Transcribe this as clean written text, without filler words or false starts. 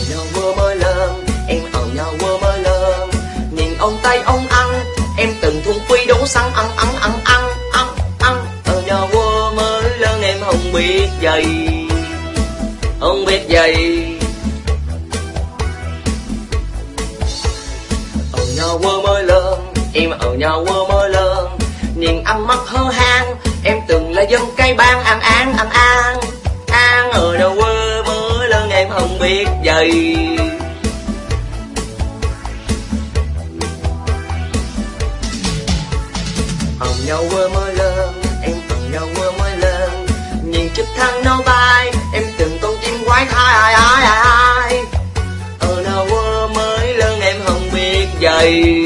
nhau vừa mới lớn, em ở nhau vừa mới lớn. Nhìn ông tay ông ăn, em từng thùng phi đổ xăng ăn. Ở nhau vừa mới lớn em không biết gì, không biết gì. Ở nhau vừa mới lớn, em ở nhau vừa mới lớn. Nhìn ăn mặc hơ hang, em từng là dân cây ban ăn. Ở đâu vừa mới lớn em không biết gì. Ở nhau vừa mới lớn, em ở nhau vừa mới lớn. Nhìn trực thăng nó bay, em từng con chim quái thai. Ở đâu vừa mới lớn em không biết gì.